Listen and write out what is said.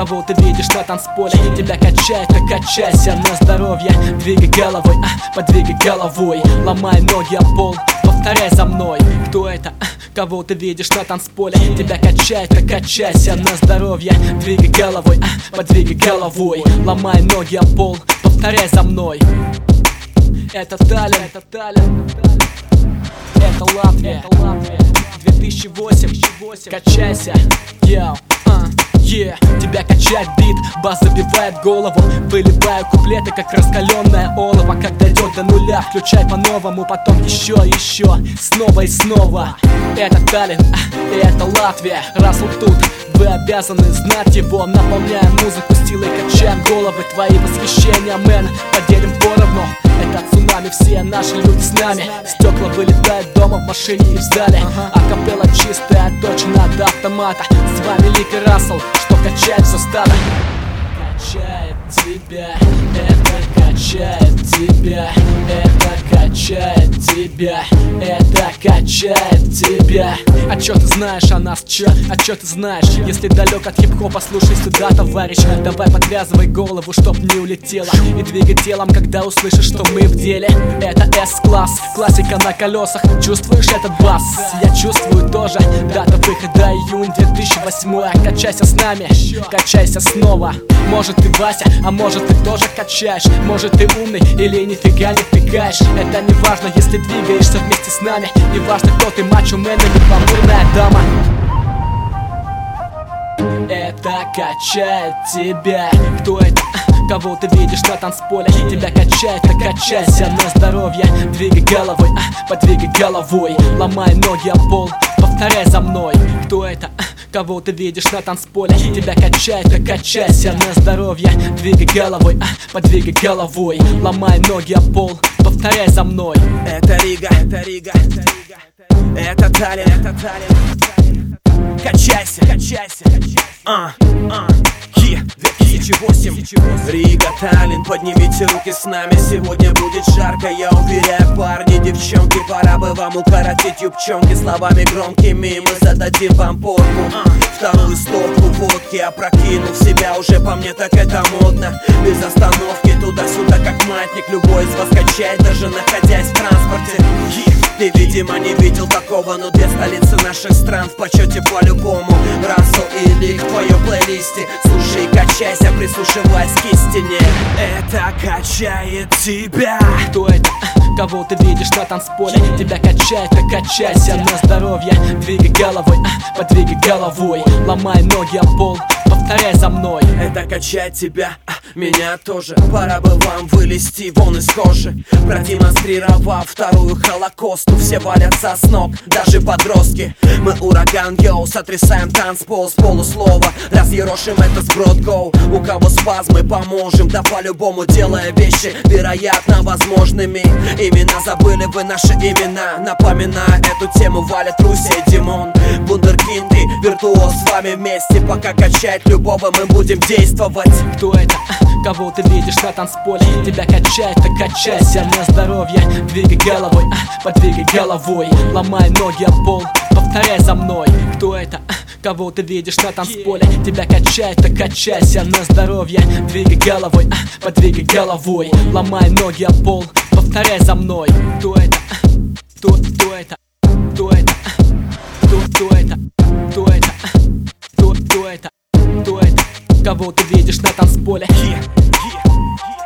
кого ты видишь на танцполе. Тебя качает, так качайся на здоровье. Двигай головой, подвигай головой. Ломай ноги о пол, повторяй за мной. Кто это? Кого ты видишь на танцполе. Тебя качает, так качайся на здоровье. Двигай головой, подвигай головой. Ломай ноги о пол, повторяй за мной. Это талент, это Латвия, 2008. Качайся, йоу, Тебя качает бит, бас забивает голову. Выливаю куплеты, как раскаленное олово. Как дойдет до нуля, включай по-новому. Потом еще, снова и снова. Это талент, и это Латвия. Раз он тут, вы обязаны знать его. Наполняем музыку силой, качаем головы. Твои восхищения, мэн, поделим поровну. Это цунами, все наши люди с нами. Стекла вылетают дома, в машине и в зале. Акапелла чистая, точно до автомата. С вами Лик и Рассел, что качает все стадо. Качает тебя, это качает тебя, это качает тебя, это качает тебя. А чё ты знаешь о нас, чё? А чё ты знаешь? Если далек от хип-хопа, слушай сюда, товарищ. Давай подвязывай голову, чтоб не улетела. И двигай телом, когда услышишь, что мы в деле. Это S-класс, классика на колесах. Чувствуешь этот бас? Я чувствую тоже. Дата выхода июнь 2008. Качайся с нами, качайся снова. Может ты Вася, а может ты тоже качаешь. Может ты умный или нифига не втыкаешь. Это не важно, если двигаешься вместе с нами. Не важно, кто ты, мачо-мен или гламурная дама. Это качает тебя. Кто это? Кого ты видишь на танцполе. Тебя качает, так качайся на здоровье. Двигай головой, подвигай головой. Ломай ноги о пол, повторяй за мной. Кто это? Кого ты видишь на танцполе. Тебя качает, так качайся на здоровье. Двигай головой, подвигай головой. Ломай ноги о пол, повторяй за мной. Это Рига, это талент, Качайся, 2008. Рига, Таллин, поднимите руки с нами. Сегодня будет жарко, я уверяю, парни, девчонки. Пора бы вам укоротить юбчонки. Словами громкими мы зададим вам порку. Вторую стопку водки опрокинув себя. Уже по мне так это модно. Без остановки туда-сюда как маятник. Любой из вас качает, даже находясь в транспорте. Ты, видимо, не видел такого, но две столицы наших стран в почете по-любому. Рассел и Лик в твоем плейлисте. Слушай, качайся, прислушиваясь к истине. Это качает тебя. Кто это? Кого ты видишь на танцполе. Тебя качает, так качайся на здоровье. Двигай головой, подвигай головой. Ломай ноги о пол, повторяй за мной. Это качает тебя, меня тоже. Пора бы вам вылезти вон из кожи. Продемонстрировав вторую холокосту. Все валятся с ног, даже подростки. Мы ураган, йоу, сотрясаем танцпол с полуслова. Разъерошим это сброд, гоу. У кого спазмы, поможем, да по-любому, делая вещи вероятно возможными. Имена забыли вы наши имена. Напоминая эту тему, валят Руся и Димон. Вундеркинды, виртуоз с вами вместе. Пока качает любого, мы будем действовать. Кто это? Кого ты видишь на танцполе. Тебя качает, так качайся на здоровье. Двигай головой, подвигай головой. Ломай ноги о пол, повторяй за мной. Кто это? Кого ты видишь на танцполе. Тебя качает, так качайся на здоровье. Двигай головой, подвигай головой. Ломай ноги о пол, повторяй за мной. Кто это? Кто это? Кто это? Кто это? Кто это? Кто это? Кто это? Кого ты видишь на танцполе.